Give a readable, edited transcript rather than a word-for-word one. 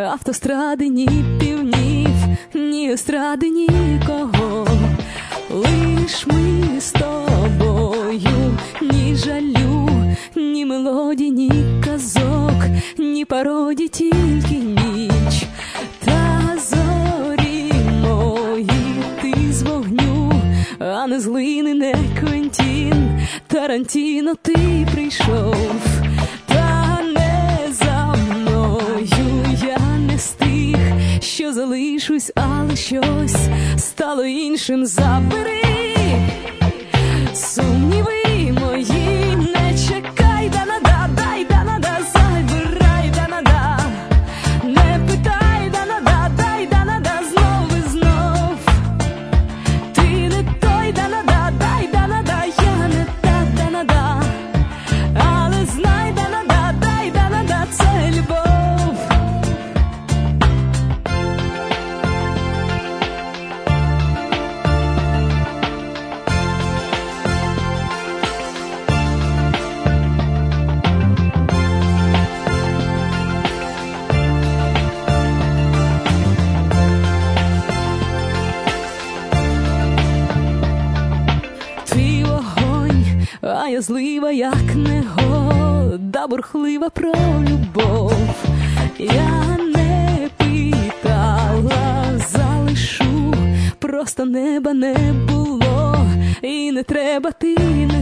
автостради, ні півнів, ні естради, нікого. Лиш ми з тобою, ні жалю, ні мелодій, ні казок, ні пародій, тільки ніч. Та зорі мої, ти з вогню, а не з глини, не Квентін Тарантіно, ти прийшов. Та не за мною, я не з тих, що залишусь, але щось стало іншим. Забери сумніви мої, не чекай, да-на-да, дай да-на-да, забирай да-на-да, не питай да-на-да, дай да-на-да, знов і знов. Ти не той да-на-да, дай да-на-да, я не та да-на-да, але знай да-на-да, дай да-на-да, це любов. Твій вогонь, а я злива, як негода, бурхлива про любов. Я не питала, залишу, просто неба не було, і не треба, ти не